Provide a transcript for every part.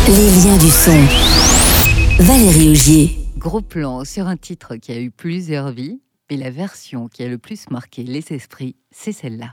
Les liens du son. Valérie Augier. Gros plan sur un titre qui a eu plusieurs vies, mais la version qui a le plus marqué les esprits, c'est celle-là.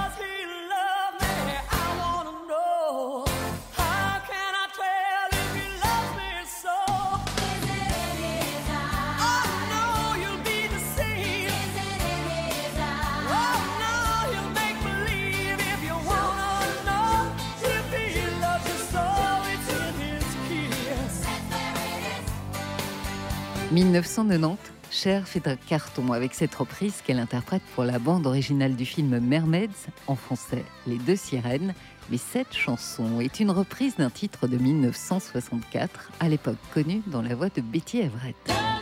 « 1990, Cher fait un carton avec cette reprise qu'elle interprète pour la bande originale du film Mermaids, en français Les Deux Sirènes. Mais cette chanson est une reprise d'un titre de 1964, à l'époque connu dans la voix de Betty Everett.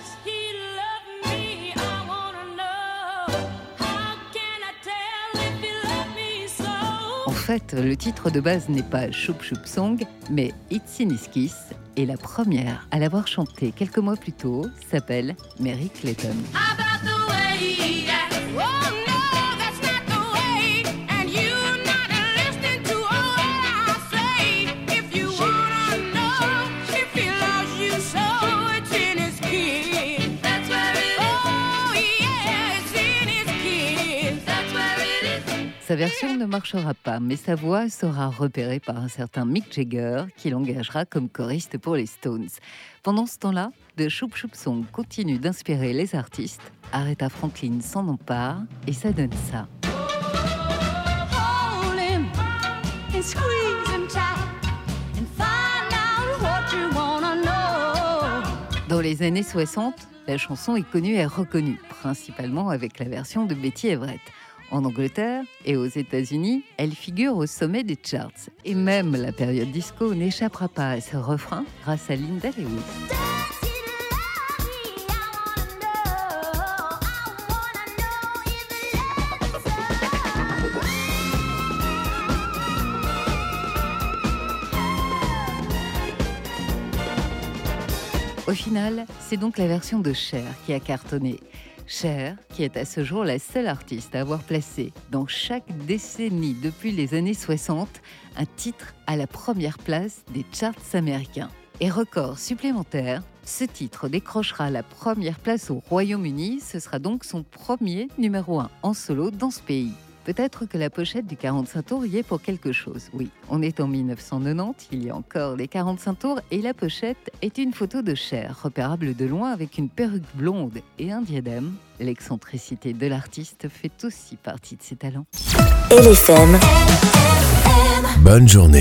En fait, le titre de base n'est pas Shoop Shoop Song, mais It's in His Kiss, et la première à l'avoir chanté quelques mois plus tôt s'appelle Merry Clayton. Sa version ne marchera pas, mais sa voix sera repérée par un certain Mick Jagger qui l'engagera comme choriste pour les Stones. Pendant ce temps-là, The Shoop Shoop Song continue d'inspirer les artistes. Aretha Franklin s'en empare et ça donne ça. Dans les années 60, la chanson est connue et reconnue, principalement avec la version de Betty Everett. En Angleterre et aux États-Unis, elle figure au sommet des charts. Et même la période disco n'échappera pas à ce refrain grâce à Linda Lewis. Au final, c'est donc la version de Cher qui a cartonné. Cher, qui est à ce jour la seule artiste à avoir placé dans chaque décennie depuis les années 60 un titre à la première place des charts américains. Et record supplémentaire, ce titre décrochera la première place au Royaume-Uni. Ce sera donc son premier numéro 1 en solo dans ce pays. Peut-être que la pochette du 45 tours y est pour quelque chose. Oui, on est en 1990, il y a encore les 45 tours et la pochette est une photo de Cher, repérable de loin avec une perruque blonde et un diadème. L'excentricité de l'artiste fait aussi partie de ses talents. LFM. Bonne journée.